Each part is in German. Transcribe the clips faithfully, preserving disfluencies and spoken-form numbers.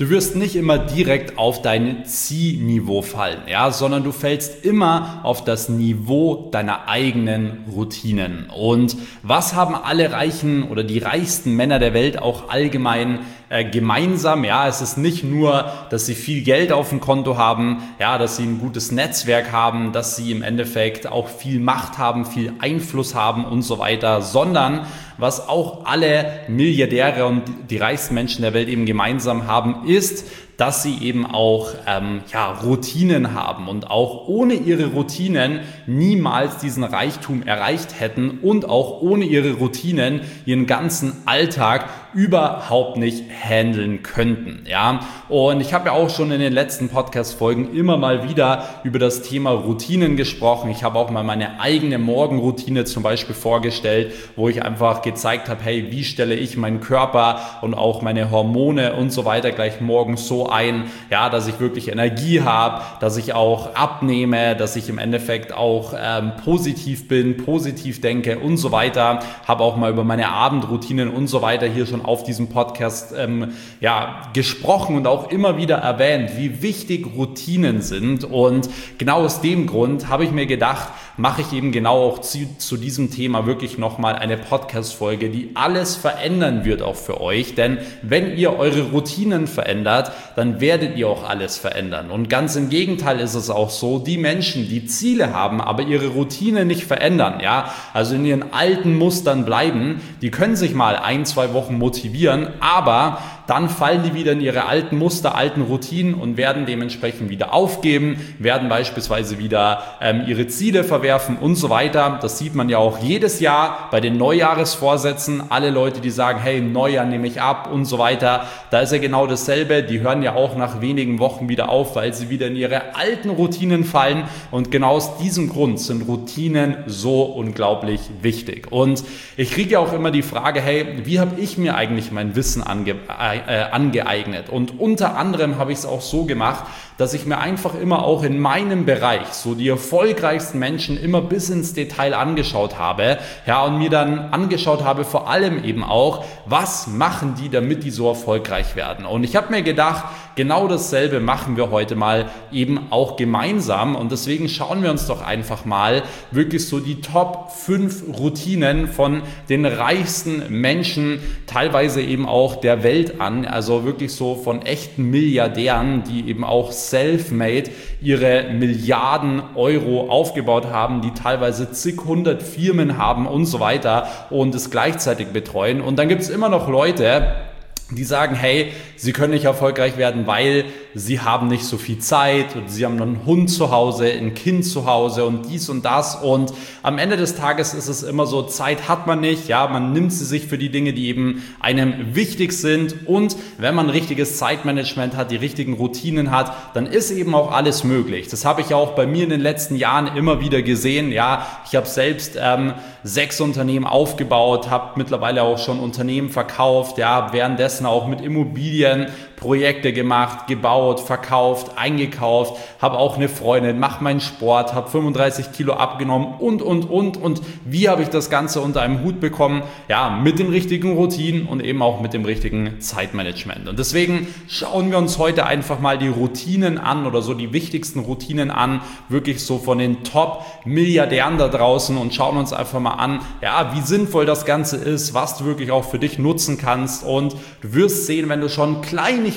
Du wirst nicht immer direkt auf dein Zielniveau fallen, ja, sondern du fällst immer auf das Niveau deiner eigenen Routinen. Und was haben alle reichen oder die reichsten Männer der Welt auch allgemein äh, gemeinsam? Ja, es ist nicht nur, dass sie viel Geld auf dem Konto haben, ja, dass sie ein gutes Netzwerk haben, dass sie im Endeffekt auch viel Macht haben, viel Einfluss haben und so weiter, sondern was auch alle Milliardäre und die reichsten Menschen der Welt eben gemeinsam haben, ist, dass sie eben auch ähm, ja, Routinen haben und auch ohne ihre Routinen niemals diesen Reichtum erreicht hätten und auch ohne ihre Routinen ihren ganzen Alltag überhaupt nicht handeln könnten. Ja? Und ich habe ja auch schon in den letzten Podcast-Folgen immer mal wieder über das Thema Routinen gesprochen. Ich habe auch mal meine eigene Morgenroutine zum Beispiel vorgestellt, wo ich einfach gezeigt habe, hey, wie stelle ich meinen Körper und auch meine Hormone und so weiter gleich morgens so ein, ja, dass ich wirklich Energie habe, dass ich auch abnehme, dass ich im Endeffekt auch ähm, positiv bin, positiv denke und so weiter. Habe auch mal über meine Abendroutinen und so weiter hier schon auf diesem Podcast ähm, ja, gesprochen und auch immer wieder erwähnt, wie wichtig Routinen sind. Und genau aus dem Grund habe ich mir gedacht, mache ich eben genau auch zu, zu diesem Thema wirklich nochmal eine Podcast-Folge, die alles verändern wird auch für euch. Denn wenn ihr eure Routinen verändert, dann werdet ihr auch alles verändern. Und ganz im Gegenteil ist es auch so, die Menschen, die Ziele haben, aber ihre Routine nicht verändern, ja, also in ihren alten Mustern bleiben, die können sich mal ein, zwei Wochen motivieren, aber dann fallen die wieder in ihre alten Muster, alten Routinen und werden dementsprechend wieder aufgeben, werden beispielsweise wieder ähm, ihre Ziele verwerfen und so weiter. Das sieht man ja auch jedes Jahr bei den Neujahresvorsätzen. Alle Leute, die sagen, hey, Neujahr nehme ich ab und so weiter, da ist ja genau dasselbe. Die hören ja auch nach wenigen Wochen wieder auf, weil sie wieder in ihre alten Routinen fallen. Und genau aus diesem Grund sind Routinen so unglaublich wichtig. Und ich kriege ja auch immer die Frage, hey, wie habe ich mir eigentlich mein Wissen ange äh, angeeignet? Und unter anderem habe ich es auch so gemacht, dass ich mir einfach immer auch in meinem Bereich so die erfolgreichsten Menschen immer bis ins Detail angeschaut habe, ja, und mir dann angeschaut habe, vor allem eben auch, was machen die, damit die so erfolgreich werden. Und ich habe mir gedacht, genau dasselbe machen wir heute mal eben auch gemeinsam und deswegen schauen wir uns doch einfach mal wirklich so die Top fünf Routinen von den reichsten Menschen, teilweise eben auch der Welt an, also wirklich so von echten Milliardären, die eben auch self-made ihre Milliarden Euro aufgebaut haben, die teilweise zig hundert Firmen haben und so weiter und es gleichzeitig betreuen. Und dann gibt es immer noch Leute, die sagen, hey, sie können nicht erfolgreich werden, weil sie haben nicht so viel Zeit und sie haben einen Hund zu Hause, ein Kind zu Hause und dies und das. Und am Ende des Tages ist es immer so, Zeit hat man nicht, ja, man nimmt sie sich für die Dinge, die eben einem wichtig sind. Und wenn man ein richtiges Zeitmanagement hat, die richtigen Routinen hat, dann ist eben auch alles möglich. Das habe ich auch bei mir in den letzten Jahren immer wieder gesehen. Ja, ich habe selbst ähm, sechs Unternehmen aufgebaut, habe mittlerweile auch schon Unternehmen verkauft, ja, währenddessen auch mit Immobilien Projekte gemacht, gebaut, verkauft, eingekauft, habe auch eine Freundin, mache meinen Sport, habe fünfunddreißig Kilo abgenommen und, und, und. Und wie habe ich das Ganze unter einem Hut bekommen? Ja, mit den richtigen Routinen und eben auch mit dem richtigen Zeitmanagement. Und deswegen schauen wir uns heute einfach mal die Routinen an oder so die wichtigsten Routinen an, wirklich so von den Top-Milliardären da draußen und schauen uns einfach mal an, ja, wie sinnvoll das Ganze ist, was du wirklich auch für dich nutzen kannst. Und du wirst sehen, wenn du schon Kleinigkeiten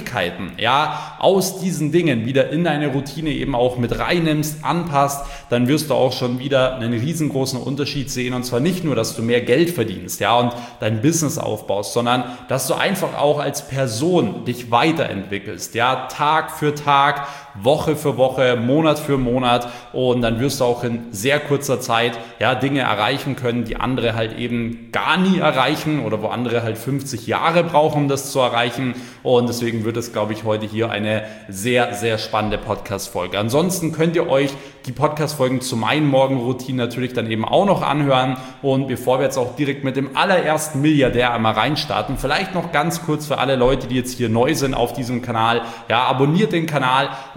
ja, aus diesen Dingen wieder in deine Routine eben auch mit reinnimmst, anpasst, dann wirst du auch schon wieder einen riesengroßen Unterschied sehen und zwar nicht nur, dass du mehr Geld verdienst, ja, und dein Business aufbaust, sondern dass du einfach auch als Person dich weiterentwickelst, ja, Tag für Tag, Woche für Woche, Monat für Monat und dann wirst du auch in sehr kurzer Zeit ja, Dinge erreichen können, die andere halt eben gar nie erreichen oder wo andere halt fünfzig Jahre brauchen, um das zu erreichen und deswegen wird es, glaube ich, heute hier eine sehr, sehr spannende Podcast-Folge. Ansonsten könnt ihr euch die Podcast-Folgen zu meinen Morgenroutinen natürlich dann eben auch noch anhören und bevor wir jetzt auch direkt mit dem allerersten Milliardär einmal reinstarten, vielleicht noch ganz kurz für alle Leute, die jetzt hier neu sind auf diesem Kanal, ja, abonniert den Kanal, um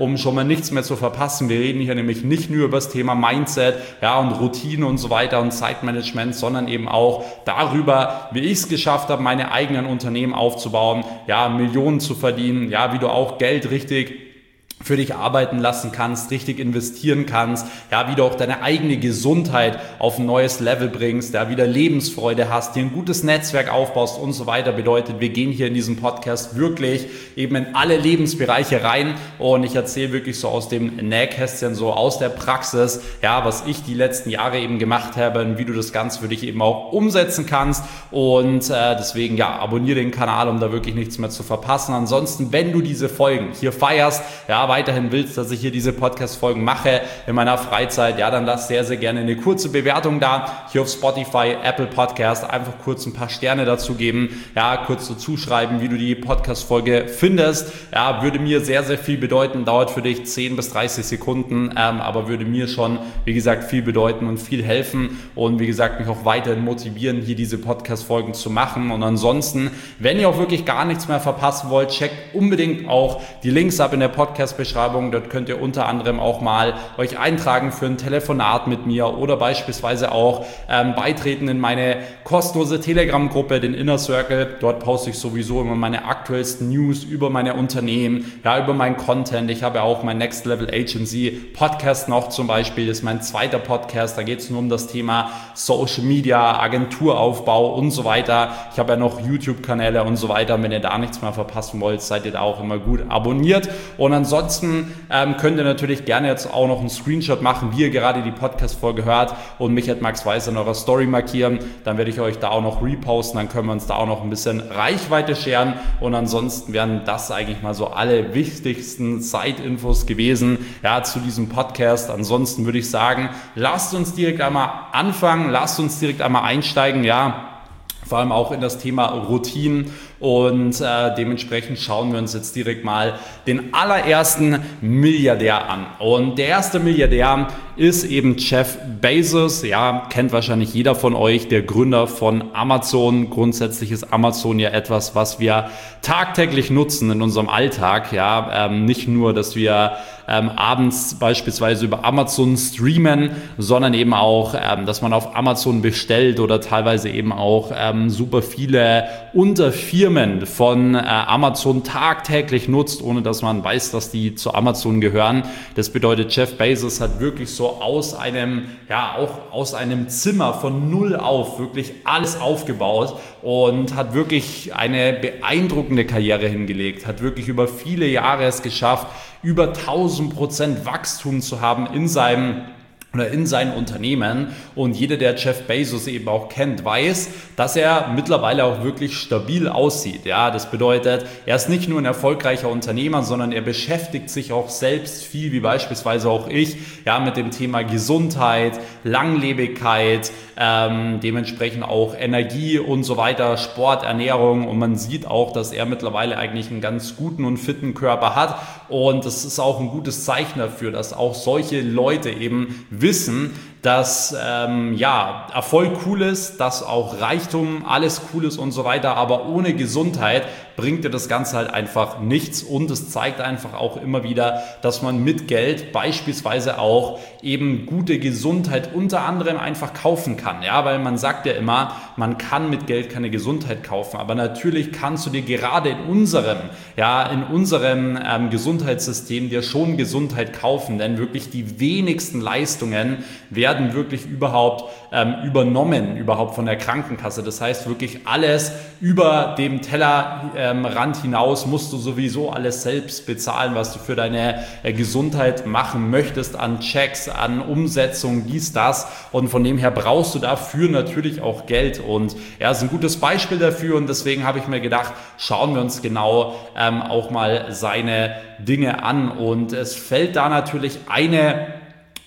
um schon mal nichts mehr zu verpassen. Wir reden hier nämlich nicht nur über das Thema Mindset, ja, und Routine und so weiter und Zeitmanagement, sondern eben auch darüber, wie ich es geschafft habe, meine eigenen Unternehmen aufzubauen, ja, Millionen zu verdienen, ja, wie du auch Geld richtig für dich arbeiten lassen kannst, richtig investieren kannst, ja, wie du auch deine eigene Gesundheit auf ein neues Level bringst, ja, wieder Lebensfreude hast, dir ein gutes Netzwerk aufbaust und so weiter. Bedeutet, wir gehen hier in diesem Podcast wirklich eben in alle Lebensbereiche rein und ich erzähle wirklich so aus dem Nähkästchen, so aus der Praxis, ja, was ich die letzten Jahre eben gemacht habe und wie du das Ganze für dich eben auch umsetzen kannst und äh, deswegen, ja, abonniere den Kanal, um da wirklich nichts mehr zu verpassen. Ansonsten, wenn du diese Folgen hier feierst, ja, weiterhin willst, dass ich hier diese Podcast-Folgen mache in meiner Freizeit, ja, dann lass sehr, sehr gerne eine kurze Bewertung da, hier auf Spotify, Apple Podcast, einfach kurz ein paar Sterne dazu geben, ja, kurz dazu schreiben, wie du die Podcast-Folge findest, ja, würde mir sehr, sehr viel bedeuten, dauert für dich zehn bis dreißig Sekunden, ähm, aber würde mir schon, wie gesagt, viel bedeuten und viel helfen und wie gesagt, mich auch weiterhin motivieren, hier diese Podcast-Folgen zu machen und ansonsten, wenn ihr auch wirklich gar nichts mehr verpassen wollt, checkt unbedingt auch die Links ab in der Podcast Beschreibung. Dort könnt ihr unter anderem auch mal euch eintragen für ein Telefonat mit mir oder beispielsweise auch ähm, beitreten in meine kostenlose Telegram-Gruppe, den Inner Circle. Dort poste ich sowieso immer meine aktuellsten News über meine Unternehmen, ja, über meinen Content. Ich habe auch mein Next Level Agency Podcast noch zum Beispiel. Das ist mein zweiter Podcast. Da geht es nur um das Thema Social Media, Agenturaufbau und so weiter. Ich habe ja noch YouTube-Kanäle und so weiter. Wenn ihr da nichts mehr verpassen wollt, seid ihr da auch immer gut abonniert. Und ansonsten ähm, könnt ihr natürlich gerne jetzt auch noch einen Screenshot machen, wie ihr gerade die Podcast-Folge hört und mich at Max Weiß in eurer Story markieren. Dann werde ich euch da auch noch reposten, dann können wir uns da auch noch ein bisschen Reichweite scheren und ansonsten wären das eigentlich mal so alle wichtigsten Side-Infos gewesen, ja, zu diesem Podcast. Ansonsten würde ich sagen, lasst uns direkt einmal anfangen, lasst uns direkt einmal einsteigen, ja, vor allem auch in das Thema Routinen und äh, dementsprechend schauen wir uns jetzt direkt mal den allerersten Milliardär an. Und der erste Milliardär ist eben Jeff Bezos, ja, kennt wahrscheinlich jeder von euch, der Gründer von Amazon. Grundsätzlich ist Amazon ja etwas, was wir tagtäglich nutzen in unserem Alltag, ja, ähm, nicht nur, dass wir ähm, abends beispielsweise über Amazon streamen, sondern eben auch, ähm, dass man auf Amazon bestellt oder teilweise eben auch ähm, super viele Unterfirmen von äh, Amazon tagtäglich nutzt, ohne dass man weiß, dass die zu Amazon gehören. Das bedeutet, Jeff Bezos hat wirklich so aus einem, ja, auch aus einem Zimmer von null auf wirklich alles aufgebaut und hat wirklich eine beeindruckende Karriere hingelegt, hat wirklich über viele Jahre es geschafft, über tausend Prozent Wachstum zu haben in seinem oder in seinen Unternehmen und jeder, der Jeff Bezos eben auch kennt, weiß, dass er mittlerweile auch wirklich stabil aussieht. Ja, das bedeutet, er ist nicht nur ein erfolgreicher Unternehmer, sondern er beschäftigt sich auch selbst viel, wie beispielsweise auch ich, ja, mit dem Thema Gesundheit, Langlebigkeit, ähm, dementsprechend auch Energie und so weiter, Sport, Ernährung und man sieht auch, dass er mittlerweile eigentlich einen ganz guten und fitten Körper hat und das ist auch ein gutes Zeichen dafür, dass auch solche Leute eben wissen, dass ähm, ja, Erfolg cool ist, dass auch Reichtum alles cool ist und so weiter, aber ohne Gesundheit bringt dir das Ganze halt einfach nichts und es zeigt einfach auch immer wieder, dass man mit Geld beispielsweise auch eben gute Gesundheit unter anderem einfach kaufen kann, ja, weil man sagt ja immer, man kann mit Geld keine Gesundheit kaufen, aber natürlich kannst du dir gerade in unserem, ja, in unserem ähm, Gesundheitssystem dir schon Gesundheit kaufen, denn wirklich die wenigsten Leistungen werden werden wirklich überhaupt ähm, übernommen, überhaupt von der Krankenkasse. Das heißt wirklich alles über dem Tellerrand ähm, hinaus musst du sowieso alles selbst bezahlen, was du für deine äh, Gesundheit machen möchtest, an Checks, an Umsetzung, dies, das und von dem her brauchst du dafür natürlich auch Geld und er ist ein gutes Beispiel dafür und deswegen habe ich mir gedacht, schauen wir uns genau ähm, auch mal seine Dinge an und es fällt da natürlich eine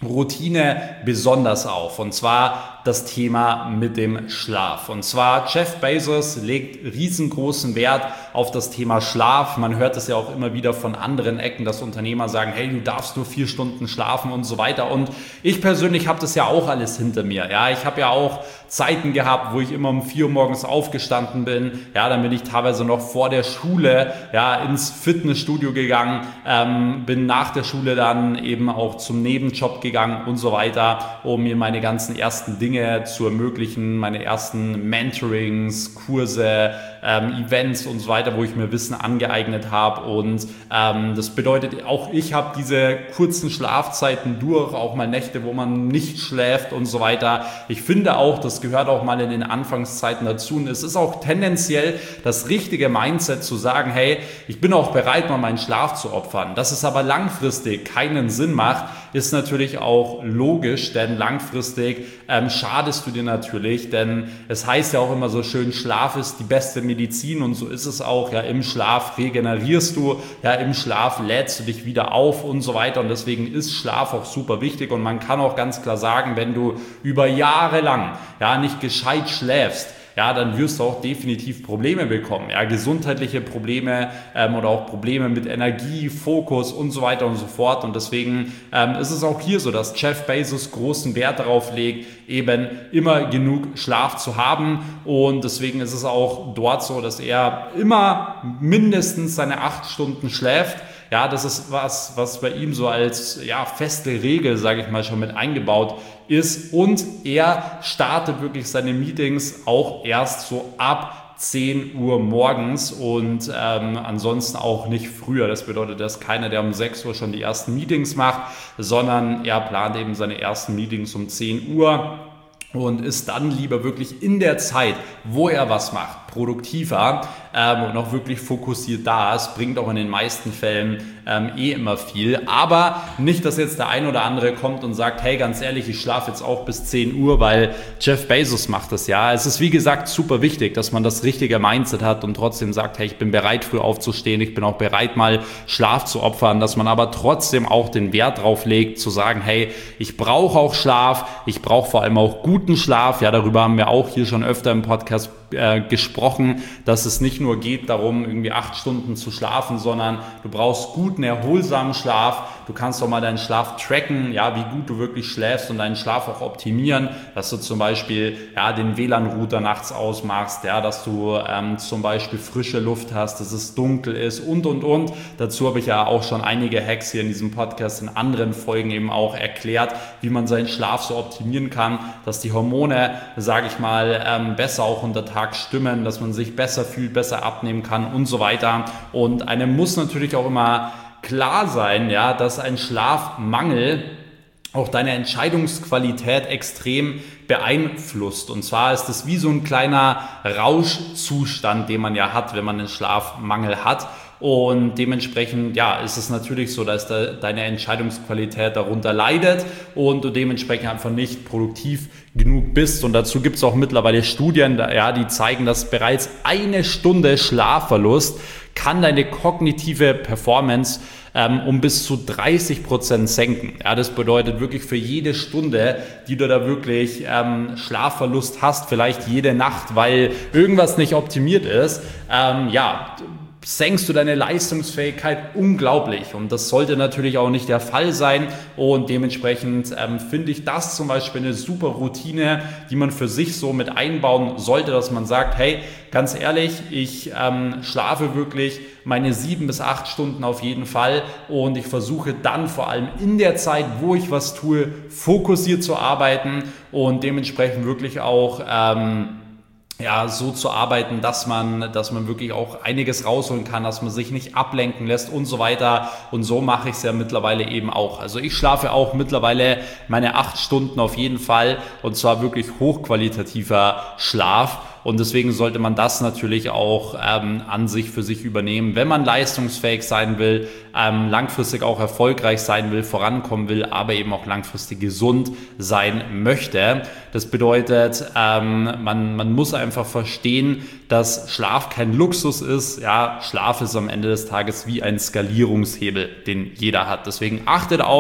Routine besonders auf, und zwar das Thema mit dem Schlaf. Und zwar Jeff Bezos legt riesengroßen Wert auf das Thema Schlaf. Man hört es ja auch immer wieder von anderen Ecken, dass Unternehmer sagen, hey, du darfst nur vier Stunden schlafen und so weiter. Und ich persönlich habe das ja auch alles hinter mir. Ja, ich habe ja auch Zeiten gehabt, wo ich immer um vier Uhr morgens aufgestanden bin. Ja, dann bin ich teilweise noch vor der Schule ja ins Fitnessstudio gegangen, ähm, bin nach der Schule dann eben auch zum Nebenjob gegangen und so weiter, um mir meine ganzen ersten Dinge zu ermöglichen, meine ersten Mentorings, Kurse, ähm, Events und so weiter, wo ich mir Wissen angeeignet habe. Und ähm, das bedeutet, auch ich habe diese kurzen Schlafzeiten durch, auch mal Nächte, wo man nicht schläft und so weiter. Ich finde auch, das gehört auch mal in den Anfangszeiten dazu. Und es ist auch tendenziell das richtige Mindset zu sagen, hey, ich bin auch bereit, mal meinen Schlaf zu opfern. Dass es aber langfristig keinen Sinn macht, ist natürlich auch logisch, denn langfristig ähm, schadest du dir natürlich, denn es heißt ja auch immer so schön, Schlaf ist die beste Medizin, und so ist es auch. Ja, im Schlaf regenerierst du, ja, im Schlaf lädst du dich wieder auf und so weiter, und deswegen ist Schlaf auch super wichtig. Und man kann auch ganz klar sagen, wenn du über Jahre lang ja nicht gescheit schläfst, ja, dann wirst du auch definitiv Probleme bekommen, ja, gesundheitliche Probleme ähm, oder auch Probleme mit Energie, Fokus und so weiter und so fort. Und deswegen ähm, ist es auch hier so, dass Jeff Bezos großen Wert darauf legt, eben immer genug Schlaf zu haben, und deswegen ist es auch dort so, dass er immer mindestens seine acht Stunden schläft. Ja, das ist was, was bei ihm so als ja, feste Regel, sage ich mal, schon mit eingebaut ist. Und er startet wirklich seine Meetings auch erst so ab zehn Uhr morgens und ähm, ansonsten auch nicht früher. Das bedeutet, dass keiner, der um sechs Uhr schon die ersten Meetings macht, sondern er plant eben seine ersten Meetings um zehn Uhr. Und ist dann lieber wirklich in der Zeit, wo er was macht, produktiver ähm, und auch wirklich fokussiert da ist. Bringt auch in den meisten Fällen ähm, eh immer viel. Aber nicht, dass jetzt der ein oder andere kommt und sagt, hey, ganz ehrlich, ich schlafe jetzt auch bis zehn Uhr, weil Jeff Bezos macht das ja. Es ist wie gesagt super wichtig, dass man das richtige Mindset hat und trotzdem sagt, hey, ich bin bereit, früh aufzustehen, ich bin auch bereit, mal Schlaf zu opfern, dass man aber trotzdem auch den Wert drauf legt, zu sagen, hey, ich brauche auch Schlaf, ich brauche vor allem auch guten Schlaf. Ja, darüber haben wir auch hier schon öfter im Podcast äh, gesprochen, dass es nicht nur geht darum, irgendwie acht Stunden zu schlafen, sondern du brauchst guten, erholsamen Schlaf. Du kannst auch mal deinen Schlaf tracken, ja, wie gut du wirklich schläfst, und deinen Schlaf auch optimieren, dass du zum Beispiel ja, den W L A N-Router nachts ausmachst, ja, dass du ähm, zum Beispiel frische Luft hast, dass es dunkel ist und, und, und. Dazu habe ich ja auch schon einige Hacks hier in diesem Podcast in anderen Folgen eben auch erklärt, wie man seinen Schlaf so optimieren kann, dass die Hormone, sage ich mal, ähm, besser auch unter Tag stimmen, dass man sich besser fühlt, besser abnehmen kann und so weiter. Und einem muss natürlich auch immer klar sein, ja, dass ein Schlafmangel auch deine Entscheidungsqualität extrem beeinflusst. Und zwar ist es wie so ein kleiner Rauschzustand, den man ja hat, wenn man einen Schlafmangel hat. Und dementsprechend, ja, ist es natürlich so, dass da deine Entscheidungsqualität darunter leidet und du dementsprechend einfach nicht produktiv genug bist. Und dazu gibt es auch mittlerweile Studien, ja, die zeigen, dass bereits eine Stunde Schlafverlust kann deine kognitive Performance ähm, um bis zu dreißig Prozent senken. Ja, das bedeutet wirklich für jede Stunde, die du da wirklich ähm, Schlafverlust hast, vielleicht jede Nacht, weil irgendwas nicht optimiert ist, ähm, ja, senkst du deine Leistungsfähigkeit unglaublich, und das sollte natürlich auch nicht der Fall sein, und dementsprechend ähm, finde ich das zum Beispiel eine super Routine, die man für sich so mit einbauen sollte, dass man sagt, hey, ganz ehrlich, ich ähm, schlafe wirklich meine sieben bis acht Stunden auf jeden Fall, und ich versuche dann vor allem in der Zeit, wo ich was tue, fokussiert zu arbeiten und dementsprechend wirklich auch ähm, ja, so zu arbeiten, dass man, dass man wirklich auch einiges rausholen kann, dass man sich nicht ablenken lässt und so weiter. Und so mache ich es ja mittlerweile eben auch. Also ich schlafe auch mittlerweile meine acht Stunden auf jeden Fall, und zwar wirklich hochqualitativer Schlaf. Und deswegen sollte man das natürlich auch ähm, an sich für sich übernehmen, wenn man leistungsfähig sein will, ähm, langfristig auch erfolgreich sein will, vorankommen will, aber eben auch langfristig gesund sein möchte. Das bedeutet, ähm, man, man muss einfach verstehen, dass Schlaf kein Luxus ist. Ja, Schlaf ist am Ende des Tages wie ein Skalierungshebel, den jeder hat. Deswegen achtet auf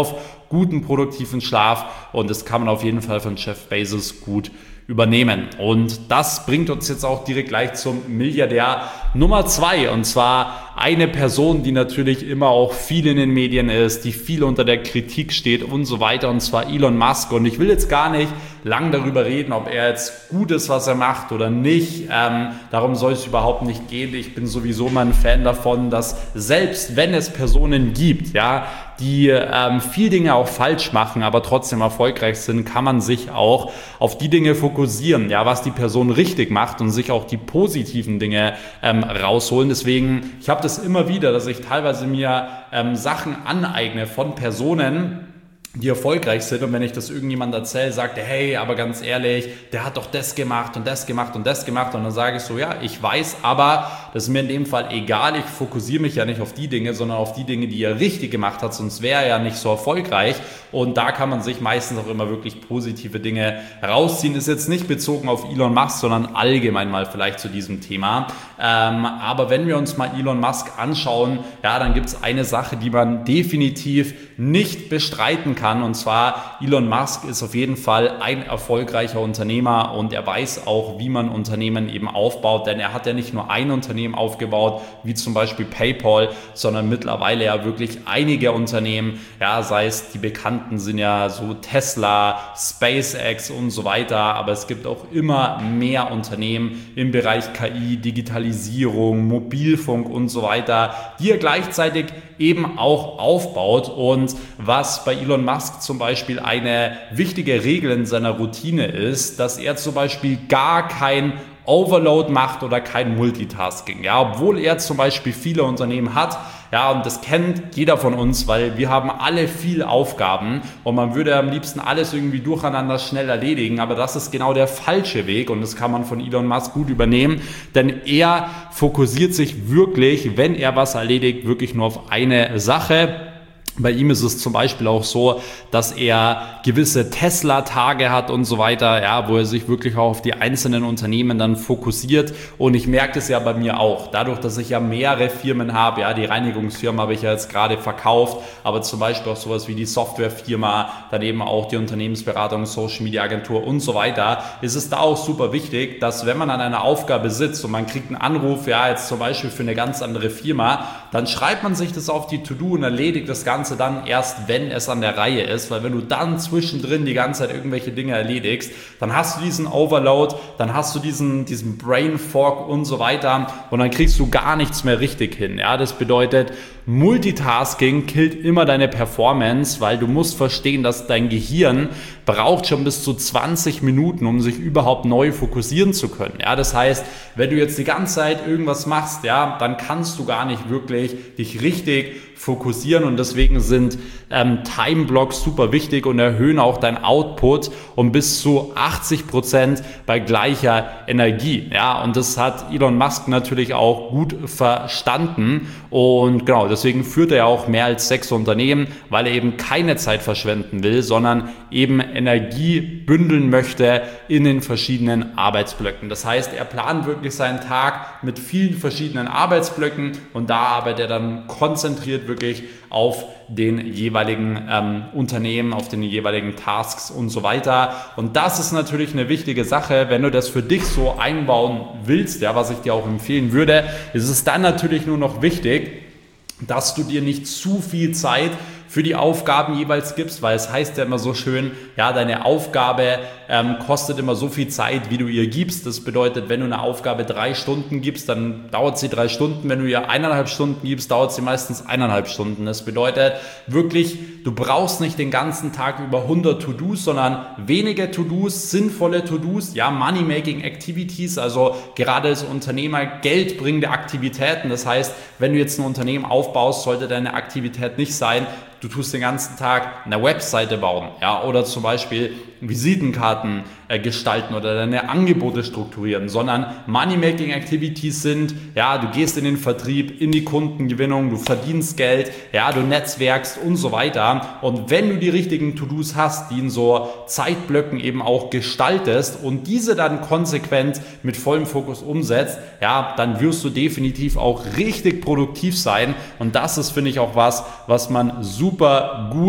guten, produktiven Schlaf und das kann man auf jeden Fall von Jeff Bezos gut übernehmen. Und das bringt uns jetzt auch direkt gleich zum Milliardär Nummer zwei, und zwar eine Person, die natürlich immer auch viel in den Medien ist, die viel unter der Kritik steht und so weiter, und zwar Elon Musk. Und ich will jetzt gar nicht lang darüber reden, ob er jetzt gut ist, was er macht oder nicht. Ähm, darum soll es überhaupt nicht gehen. Ich bin sowieso mal ein Fan davon, dass selbst wenn es Personen gibt, ja, die ähm, viel Dinge auch falsch machen, aber trotzdem erfolgreich sind, kann man sich auch auf die Dinge fokussieren, ja, was die Person richtig macht und sich auch die positiven Dinge ähm, rausholen. Deswegen, ich habe das immer wieder, dass ich teilweise mir ähm, Sachen aneigne von Personen, die erfolgreich sind, und wenn ich das irgendjemand erzähle, sagt er, hey, aber ganz ehrlich, der hat doch das gemacht und das gemacht und das gemacht, und dann sage ich so, ja, ich weiß, aber das ist mir in dem Fall egal, ich fokussiere mich ja nicht auf die Dinge, sondern auf die Dinge, die er richtig gemacht hat, sonst wäre er ja nicht so erfolgreich, und da kann man sich meistens auch immer wirklich positive Dinge rausziehen. Ist jetzt nicht bezogen auf Elon Musk, sondern allgemein mal vielleicht zu diesem Thema, ähm, aber wenn wir uns mal Elon Musk anschauen, ja, dann gibt es eine Sache, die man definitiv nicht bestreiten kann. Kann. Und zwar, Elon Musk ist auf jeden Fall ein erfolgreicher Unternehmer, und er weiß auch, wie man Unternehmen eben aufbaut, denn er hat ja nicht nur ein Unternehmen aufgebaut, wie zum Beispiel PayPal, sondern mittlerweile ja wirklich einige Unternehmen, ja, sei es die bekannten sind ja so Tesla, SpaceX und so weiter, aber es gibt auch immer mehr Unternehmen im Bereich K I, Digitalisierung, Mobilfunk und so weiter, die er gleichzeitig eben auch aufbaut. Und was bei Elon Musk zum Beispiel eine wichtige Regel in seiner Routine ist, dass er zum Beispiel gar kein Overload macht oder kein Multitasking. Ja, obwohl er zum Beispiel viele Unternehmen hat, ja, und das kennt jeder von uns, weil wir haben alle viele Aufgaben und man würde am liebsten alles irgendwie durcheinander schnell erledigen, aber das ist genau der falsche Weg, und das kann man von Elon Musk gut übernehmen, denn er fokussiert sich wirklich, wenn er was erledigt, wirklich nur auf eine Sache. Bei ihm ist es zum Beispiel auch so, dass er gewisse Tesla-Tage hat und so weiter, ja, wo er sich wirklich auch auf die einzelnen Unternehmen dann fokussiert. Und ich merke das ja bei mir auch, dadurch, dass ich ja mehrere Firmen habe, ja, die Reinigungsfirma habe ich ja jetzt gerade verkauft, aber zum Beispiel auch sowas wie die Softwarefirma, dann eben auch die Unternehmensberatung, Social-Media-Agentur und so weiter, ist es da auch super wichtig, dass wenn man an einer Aufgabe sitzt und man kriegt einen Anruf, ja, jetzt zum Beispiel für eine ganz andere Firma, dann schreibt man sich das auf die To-Do und erledigt das Ganze dann erst, wenn es an der Reihe ist, weil wenn du dann zwischendrin die ganze Zeit irgendwelche Dinge erledigst, dann hast du diesen Overload, dann hast du diesen, diesen Brain Fog und so weiter, und dann kriegst du gar nichts mehr richtig hin. Ja, das bedeutet, Multitasking killt immer deine Performance, weil du musst verstehen, dass dein Gehirn braucht schon bis zu zwanzig Minuten, um sich überhaupt neu fokussieren zu können. Ja, das heißt, wenn du jetzt die ganze Zeit irgendwas machst, ja, dann kannst du gar nicht wirklich dich richtig fokussieren, und deswegen sind ähm, Time-Blocks super wichtig und erhöhen auch dein Output um bis zu achtzig Prozent bei gleicher Energie. Ja, und das hat Elon Musk natürlich auch gut verstanden, und genau, deswegen führt er ja auch mehr als sechs Unternehmen, weil er eben keine Zeit verschwenden will, sondern eben Energie bündeln möchte in den verschiedenen Arbeitsblöcken. Das heißt, er plant wirklich seinen Tag mit vielen verschiedenen Arbeitsblöcken, und da arbeitet er dann konzentriert wirklich auf den jeweiligen ähm, Unternehmen, auf den jeweiligen Tasks und so weiter. Und das ist natürlich eine wichtige Sache, wenn du das für dich so einbauen willst, ja, was ich dir auch empfehlen würde, ist es dann natürlich nur noch wichtig, dass du dir nicht zu viel Zeit für die Aufgaben jeweils gibst, weil es heißt ja immer so schön, ja, deine Aufgabe ähm, kostet immer so viel Zeit, wie du ihr gibst. Das bedeutet, wenn du eine Aufgabe drei Stunden gibst, dann dauert sie drei Stunden. Wenn du ihr eineinhalb Stunden gibst, dauert sie meistens eineinhalb Stunden. Das bedeutet wirklich, du brauchst nicht den ganzen Tag über hundert To-Dos, sondern wenige To-Dos, sinnvolle To-Dos, ja, Money-Making-Activities, also gerade als Unternehmer geldbringende Aktivitäten. Das heißt, wenn du jetzt ein Unternehmen aufbaust, sollte deine Aktivität nicht sein, du tust den ganzen Tag eine Webseite bauen, ja, oder zum Beispiel Visitenkarten äh, gestalten oder deine Angebote strukturieren, sondern Money-Making-Activities sind, ja, du gehst in den Vertrieb, in die Kundengewinnung, du verdienst Geld, ja, du netzwerkst und so weiter. Und wenn du die richtigen To-Dos hast, die in so Zeitblöcken eben auch gestaltest und diese dann konsequent mit vollem Fokus umsetzt, ja, dann wirst du definitiv auch richtig produktiv sein. Und das ist, finde ich, auch was, was man super gut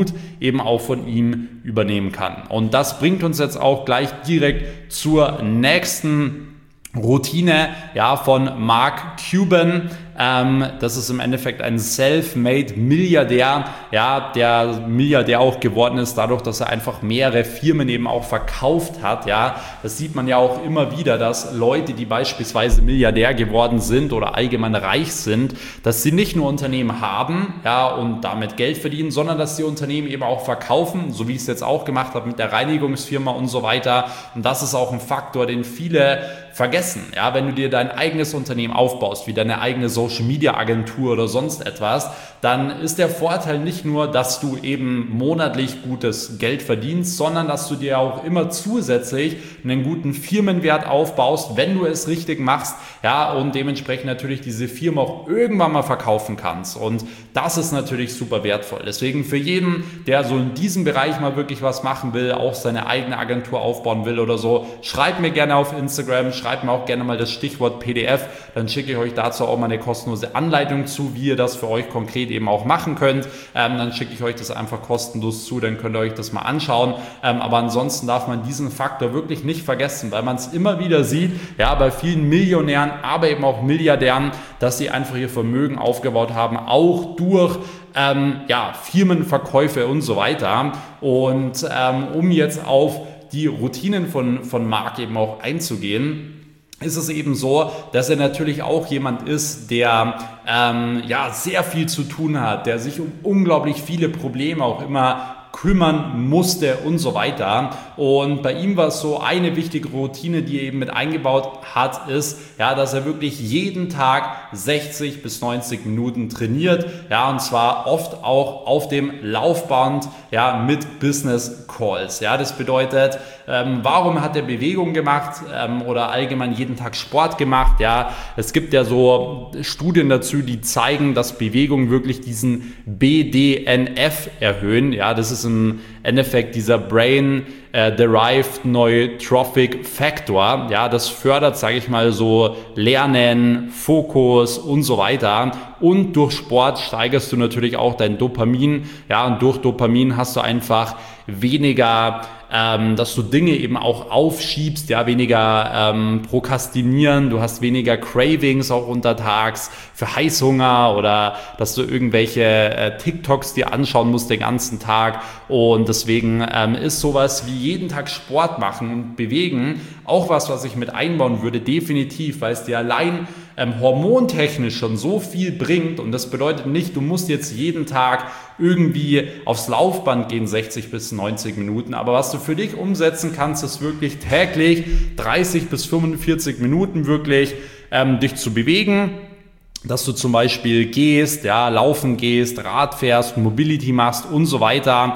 eben auch von ihm übernehmen kann. Und das bringt uns jetzt auch gleich direkt zur nächsten Routine, ja, von Mark Cuban. Ähm, das ist im Endeffekt ein self-made Milliardär, ja, der Milliardär auch geworden ist, dadurch, dass er einfach mehrere Firmen eben auch verkauft hat, ja. Das sieht man ja auch immer wieder, dass Leute, die beispielsweise Milliardär geworden sind oder allgemein reich sind, dass sie nicht nur Unternehmen haben, ja, und damit Geld verdienen, sondern dass die Unternehmen eben auch verkaufen, so wie ich es jetzt auch gemacht habe mit der Reinigungsfirma und so weiter. Und das ist auch ein Faktor, den viele vergessen, ja, wenn du dir dein eigenes Unternehmen aufbaust, wie deine eigene Social Media Agentur oder sonst etwas, dann ist der Vorteil nicht nur, dass du eben monatlich gutes Geld verdienst, sondern dass du dir auch immer zusätzlich einen guten Firmenwert aufbaust, wenn du es richtig machst, ja, und dementsprechend natürlich diese Firma auch irgendwann mal verkaufen kannst. Und das ist natürlich super wertvoll. Deswegen für jeden, der so in diesem Bereich mal wirklich was machen will, auch seine eigene Agentur aufbauen will oder so, schreibt mir gerne auf Instagram, schreibt mir auch gerne mal das Stichwort P D F, dann schicke ich euch dazu auch mal eine kostenlose Anleitung zu, wie ihr das für euch konkret eben auch machen könnt. Ähm, dann schicke ich euch das einfach kostenlos zu, dann könnt ihr euch das mal anschauen. Ähm, aber ansonsten darf man diesen Faktor wirklich nicht vergessen, weil man es immer wieder sieht, ja, bei vielen Millionären, aber eben auch Milliardären, dass sie einfach ihr Vermögen aufgebaut haben, auch durch ähm, ja, Firmenverkäufe und so weiter. Und ähm, um jetzt auf die Routinen von, von Mark eben auch einzugehen, ist es eben so, dass er natürlich auch jemand ist, der ähm, ja, sehr viel zu tun hat, der sich um unglaublich viele Probleme auch immer kümmern musste und so weiter. Und bei ihm war es so, eine wichtige Routine, die er eben mit eingebaut hat, ist, ja, dass er wirklich jeden Tag sechzig bis neunzig Minuten trainiert, ja, und zwar oft auch auf dem Laufband, ja, mit Business Calls. Ja, das bedeutet, ähm, warum hat er Bewegung gemacht ähm, oder allgemein jeden Tag Sport gemacht? Ja, es gibt ja so Studien dazu, die zeigen, dass Bewegung wirklich diesen B D N F erhöhen. Ja, das ist im Endeffekt dieser Brain äh, Derived Neurotrophic Factor. Ja, das fördert, sage ich mal, so Lernen, Fokus und so weiter. Und durch Sport steigerst du natürlich auch dein Dopamin. Ja, und durch Dopamin hast du einfach weniger, ähm, dass du Dinge eben auch aufschiebst, ja, weniger ähm, prokrastinieren, du hast weniger Cravings auch untertags für Heißhunger oder dass du irgendwelche äh, TikToks dir anschauen musst den ganzen Tag. Und deswegen ähm, ist sowas wie jeden Tag Sport machen und bewegen auch was, was ich mit einbauen würde, definitiv, weil es dir allein ähm, hormontechnisch schon so viel bringt. Und das bedeutet nicht, du musst jetzt jeden Tag irgendwie aufs Laufband gehen, sechzig bis neunzig Minuten. Aber was du für dich umsetzen kannst, ist wirklich täglich dreißig bis fünfundvierzig Minuten wirklich ähm, dich zu bewegen. Dass du zum Beispiel gehst, ja, laufen gehst, Rad fährst, Mobility machst und so weiter.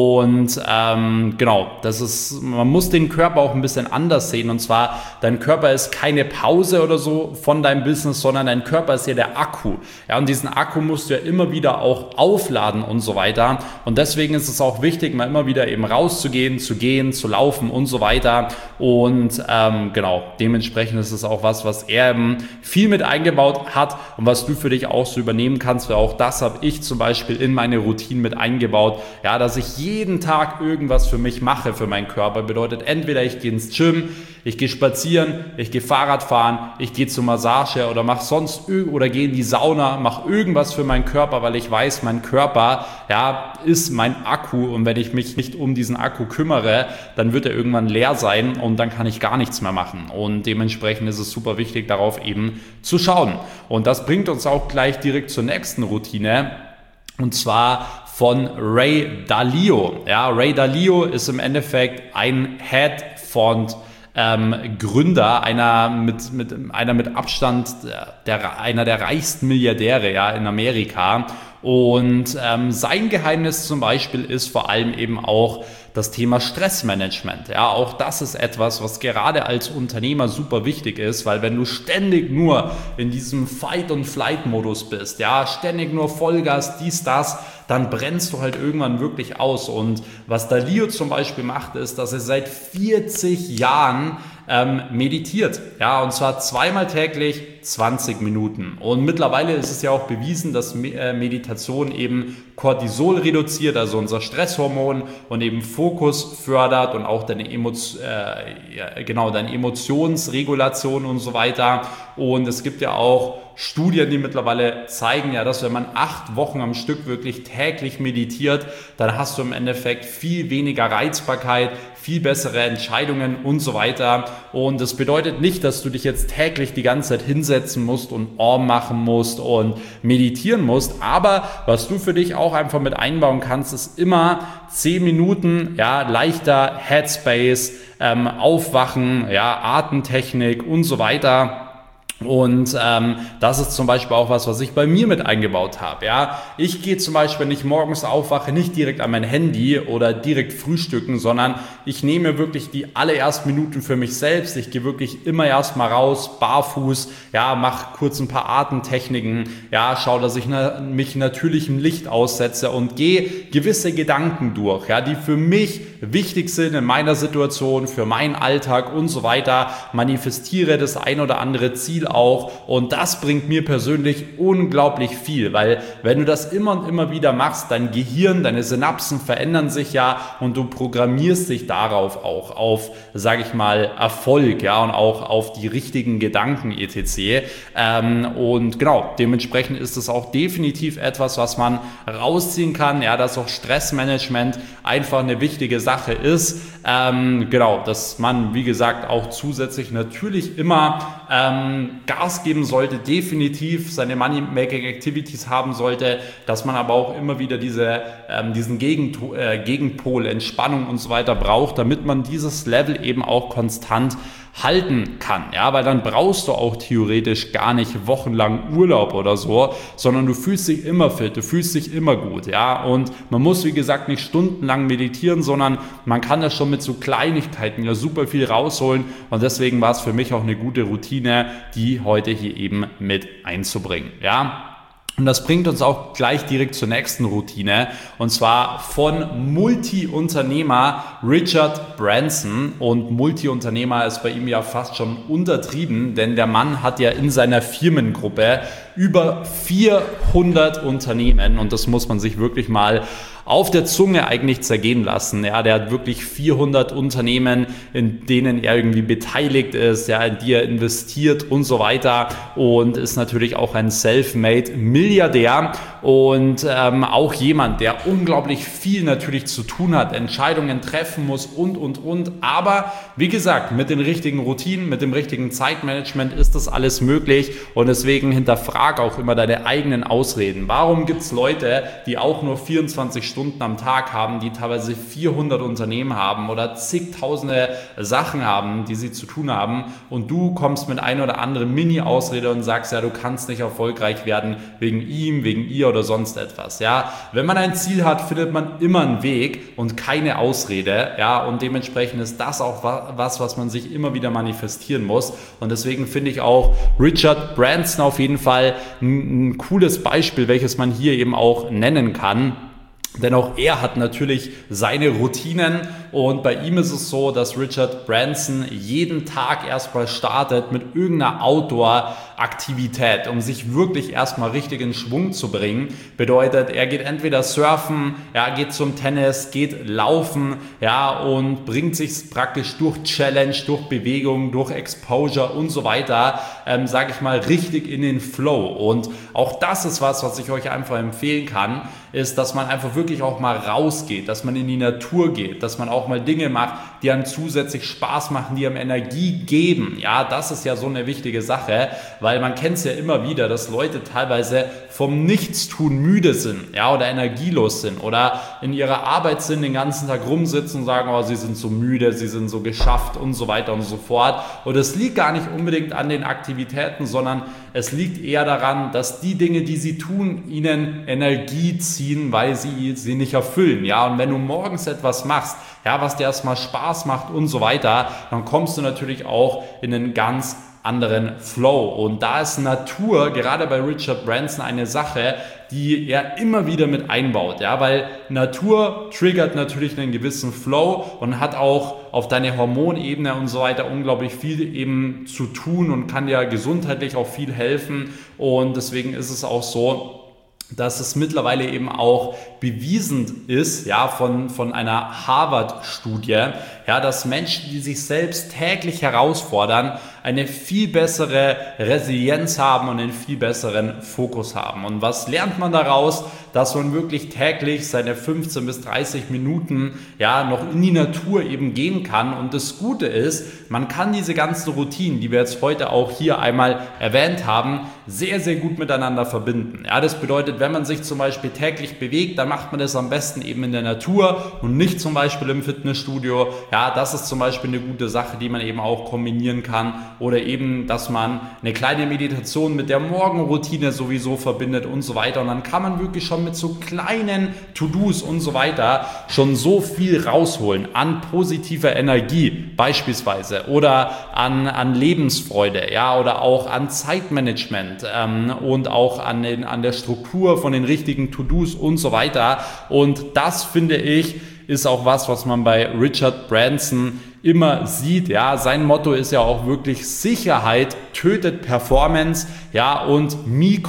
Und ähm, genau, das ist, man muss den Körper auch ein bisschen anders sehen. Und zwar, dein Körper ist keine Pause oder so von deinem Business, sondern dein Körper ist ja der Akku. Ja, und diesen Akku musst du ja immer wieder auch aufladen und so weiter. Und deswegen ist es auch wichtig, mal immer wieder eben rauszugehen, zu gehen, zu laufen und so weiter. Und ähm, genau, dementsprechend ist es auch was, was er eben viel mit eingebaut hat. Und was du für dich auch so übernehmen kannst, weil auch das habe ich zum Beispiel in meine Routine mit eingebaut, ja, dass ich jeden Tag irgendwas für mich mache, für meinen Körper. Bedeutet, entweder ich gehe ins Gym, ich gehe spazieren, ich gehe Fahrrad fahren, ich gehe zur Massage oder mache sonst oder gehe in die Sauna, mache irgendwas für meinen Körper, weil ich weiß, mein Körper, ja, ist mein Akku, und wenn ich mich nicht um diesen Akku kümmere, dann wird er irgendwann leer sein und dann kann ich gar nichts mehr machen. Und dementsprechend ist es super wichtig, darauf eben zu schauen. Und das bringt uns auch gleich direkt zur nächsten Routine, und zwar von Ray Dalio. Ja, Ray Dalio ist im Endeffekt ein Hedgefonds Ähm, Gründer, einer mit, mit, einer mit Abstand, der, einer der reichsten Milliardäre, ja, in Amerika. Und ähm, sein Geheimnis zum Beispiel ist vor allem eben auch das Thema Stressmanagement. Ja, auch das ist etwas, was gerade als Unternehmer super wichtig ist, weil wenn du ständig nur in diesem Fight-and-Flight-Modus bist, ja, ständig nur Vollgas, dies, das, dann brennst du halt irgendwann wirklich aus. Und was Dalio zum Beispiel macht, ist, dass er seit vierzig Jahren ähm, meditiert. Ja, und zwar zweimal täglich zwanzig Minuten. Und mittlerweile ist es ja auch bewiesen, dass Meditation eben Cortisol reduziert, also unser Stresshormon, und eben Fokus fördert und auch deine, Emo äh, ja, genau, deine Emotionsregulation und so weiter. Und es gibt ja auch Studien, die mittlerweile zeigen, ja, dass wenn man acht Wochen am Stück wirklich täglich meditiert, dann hast du im Endeffekt viel weniger Reizbarkeit, viel bessere Entscheidungen und so weiter. Und das bedeutet nicht, dass du dich jetzt täglich die ganze Zeit hinsetzen musst und Om machen musst und meditieren musst. Aber was du für dich auch einfach mit einbauen kannst, ist immer zehn Minuten, ja, leichter Headspace, ähm, Aufwachen, ja, Atemtechnik und so weiter. Und ähm, das ist zum Beispiel auch was, was ich bei mir mit eingebaut habe. Ja, ich gehe zum Beispiel, wenn ich morgens aufwache, nicht direkt an mein Handy oder direkt frühstücken, sondern ich nehme wirklich die allerersten Minuten für mich selbst. Ich gehe wirklich immer erstmal raus, barfuß, ja, mache kurz ein paar Atemtechniken, ja, schaue, dass ich na, mich natürlichem Licht aussetze und gehe gewisse Gedanken durch, ja, die für mich wichtig sind in meiner Situation, für meinen Alltag und so weiter. Manifestiere das ein oder andere Ziel auch, und das bringt mir persönlich unglaublich viel, weil wenn du das immer und immer wieder machst, dein Gehirn, deine Synapsen verändern sich ja und du programmierst dich darauf auch auf, sage ich mal, Erfolg, ja, und auch auf die richtigen Gedanken et cetera. Ähm, und genau, dementsprechend ist es auch definitiv etwas, was man rausziehen kann, ja, dass auch Stressmanagement einfach eine wichtige Sache ist. Ähm, genau, dass man, wie gesagt, auch zusätzlich natürlich immer ähm, Gas geben sollte, definitiv seine Money-Making-Activities haben sollte, dass man aber auch immer wieder diese, ähm, diesen Gegenpol, äh, Gegenpol, Entspannung und so weiter braucht, damit man dieses Level eben auch konstant halten kann, ja, weil dann brauchst du auch theoretisch gar nicht wochenlang Urlaub oder so, sondern du fühlst dich immer fit, du fühlst dich immer gut, ja, und man muss, wie gesagt, nicht stundenlang meditieren, sondern man kann das schon mit so Kleinigkeiten ja super viel rausholen, und deswegen war es für mich auch eine gute Routine, die heute hier eben mit einzubringen, ja. Und das bringt uns auch gleich direkt zur nächsten Routine, und zwar von Multi-Unternehmer Richard Branson. Und Multi-Unternehmer ist bei ihm ja fast schon untertrieben, denn der Mann hat ja in seiner Firmengruppe über vierhundert Unternehmen, und das muss man sich wirklich mal auf der Zunge eigentlich zergehen lassen. Ja, der hat wirklich vierhundert Unternehmen, in denen er irgendwie beteiligt ist, ja, in die er investiert und so weiter, und ist natürlich auch ein Self-Made Milliardär und ähm, auch jemand, der unglaublich viel natürlich zu tun hat, Entscheidungen treffen muss und, und, und. Aber wie gesagt, mit den richtigen Routinen, mit dem richtigen Zeitmanagement ist das alles möglich, und deswegen hinterfrag auch immer deine eigenen Ausreden. Warum gibt es Leute, die auch nur vierundzwanzig Stunden am Tag haben, die teilweise vierhundert Unternehmen haben oder zigtausende Sachen haben, die sie zu tun haben, und du kommst mit ein oder anderen Mini-Ausrede und sagst, ja, du kannst nicht erfolgreich werden wegen ihm, wegen ihr oder sonst etwas, ja. Wenn man ein Ziel hat, findet man immer einen Weg und keine Ausrede, ja, und dementsprechend ist das auch was, was man sich immer wieder manifestieren muss, und deswegen finde ich auch Richard Branson auf jeden Fall ein, ein cooles Beispiel, welches man hier eben auch nennen kann. Denn auch er hat natürlich seine Routinen, und bei ihm ist es so, dass Richard Branson jeden Tag erstmal startet mit irgendeiner Outdoor-Aktivität, um sich wirklich erstmal richtig in Schwung zu bringen. Bedeutet, er geht entweder surfen, ja, geht zum Tennis, geht laufen, ja, und bringt sich praktisch durch Challenge, durch Bewegung, durch Exposure und so weiter, ähm, sage ich mal, richtig in den Flow. Und auch das ist was, was ich euch einfach empfehlen kann, ist, dass man einfach wirklich auch mal rausgeht, dass man in die Natur geht, dass man auch mal Dinge macht, die einem zusätzlich Spaß machen, die einem Energie geben. Ja, das ist ja so eine wichtige Sache, weil man kennt es ja immer wieder, dass Leute teilweise vom Nichtstun müde sind, ja, oder energielos sind oder in ihrer Arbeit sind, den ganzen Tag rumsitzen und sagen, oh, sie sind so müde, sie sind so geschafft und so weiter und so fort. Und es liegt gar nicht unbedingt an den Aktivitäten, sondern es liegt eher daran, dass die Dinge, die sie tun, ihnen Energie ziehen, weil sie sie nicht erfüllen. Ja, und wenn du morgens etwas machst, ja, was dir erstmal Spaß macht und so weiter, dann kommst du natürlich auch in einen ganz anderen Flow. Und da ist Natur gerade bei Richard Branson eine Sache, die er immer wieder mit einbaut, ja, weil Natur triggert natürlich einen gewissen Flow und hat auch auf deine Hormonebene und so weiter unglaublich viel eben zu tun und kann dir gesundheitlich auch viel helfen, und deswegen ist es auch so, dass es mittlerweile eben auch bewiesen ist, ja, von, von einer Harvard-Studie, ja, dass Menschen, die sich selbst täglich herausfordern, eine viel bessere Resilienz haben und einen viel besseren Fokus haben. Und was lernt man daraus? Dass man wirklich täglich seine fünfzehn bis dreißig Minuten, ja, noch in die Natur eben gehen kann. Und das Gute ist, man kann diese ganzen Routinen, die wir jetzt heute auch hier einmal erwähnt haben, sehr, sehr gut miteinander verbinden. Ja, das bedeutet, wenn man sich zum Beispiel täglich bewegt, dann macht man das am besten eben in der Natur und nicht zum Beispiel im Fitnessstudio. Ja, das ist zum Beispiel eine gute Sache, die man eben auch kombinieren kann. Oder eben, dass man eine kleine Meditation mit der Morgenroutine sowieso verbindet und so weiter. Und dann kann man wirklich schon mit so kleinen To-Dos und so weiter schon so viel rausholen an positiver Energie beispielsweise oder an, an Lebensfreude, ja, oder auch an Zeitmanagement ähm, und auch an, den, an der Struktur von den richtigen To-Dos und so weiter. Und das, finde ich, ist auch was, was man bei Richard Branson immer sieht. Ja, sein Motto ist ja auch wirklich: Sicherheit tötet Performance, ja, und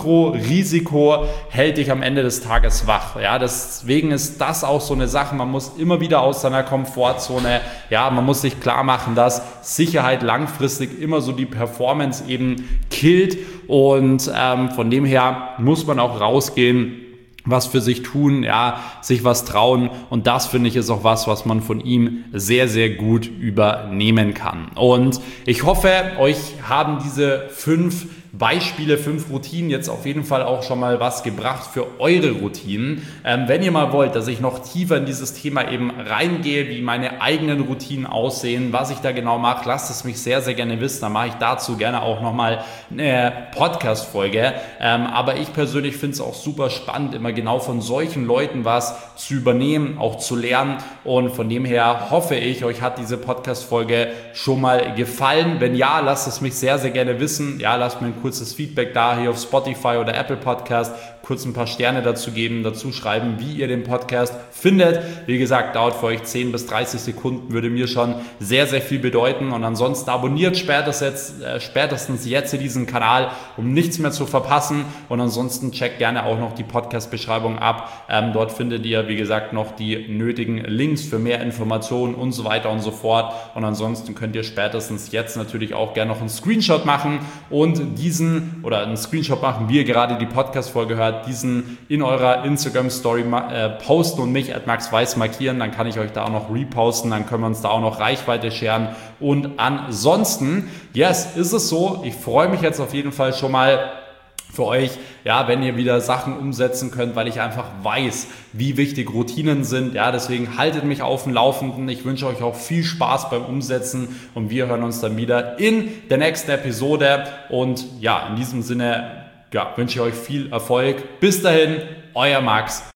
Mikrorisiko hält dich am Ende des Tages wach. Ja, deswegen ist das auch so eine Sache. Man muss immer wieder aus seiner Komfortzone, ja, man muss sich klar machen, dass Sicherheit langfristig immer so die Performance eben killt, und ähm, von dem her muss man auch rausgehen, was für sich tun, ja, sich was trauen, und das, finde ich, ist auch was, was man von ihm sehr, sehr gut übernehmen kann. Und ich hoffe, euch haben diese fünf Beispiele, fünf Routinen jetzt auf jeden Fall auch schon mal was gebracht für eure Routinen. Ähm, wenn ihr mal wollt, dass ich noch tiefer in dieses Thema eben reingehe, wie meine eigenen Routinen aussehen, was ich da genau mache, lasst es mich sehr, sehr gerne wissen. Dann mache ich dazu gerne auch nochmal eine Podcast-Folge. Ähm, aber ich persönlich finde es auch super spannend, immer genau von solchen Leuten was zu übernehmen, auch zu lernen. Und von dem her hoffe ich, euch hat diese Podcast-Folge schon mal gefallen. Wenn ja, lasst es mich sehr, sehr gerne wissen. Ja, lasst mir ein kurzes Feedback da hier auf Spotify oder Apple Podcast, kurz ein paar Sterne dazu geben, dazu schreiben, wie ihr den Podcast findet. Wie gesagt, dauert für euch zehn bis dreißig Sekunden, würde mir schon sehr, sehr viel bedeuten. Und ansonsten abonniert spätestens jetzt, äh, spätestens jetzt diesen Kanal, um nichts mehr zu verpassen. Und ansonsten checkt gerne auch noch die Podcast-Beschreibung ab. Ähm, dort findet ihr, wie gesagt, noch die nötigen Links für mehr Informationen und so weiter und so fort. Und ansonsten könnt ihr spätestens jetzt natürlich auch gerne noch einen Screenshot machen und diesen, oder einen Screenshot machen, wie ihr gerade die Podcast-Folge hört, diesen in eurer Instagram-Story äh, posten und mich at Max Weiß markieren, dann kann ich euch da auch noch reposten, dann können wir uns da auch noch Reichweite scheren. Und ansonsten, yes, ist es so, ich freue mich jetzt auf jeden Fall schon mal für euch, ja, wenn ihr wieder Sachen umsetzen könnt, weil ich einfach weiß, wie wichtig Routinen sind. Ja, deswegen haltet mich auf dem Laufenden. Ich wünsche euch auch viel Spaß beim Umsetzen, und wir hören uns dann wieder in der nächsten Episode. Und ja, in diesem Sinne, ja, wünsche ich euch viel Erfolg. Bis dahin, euer Max.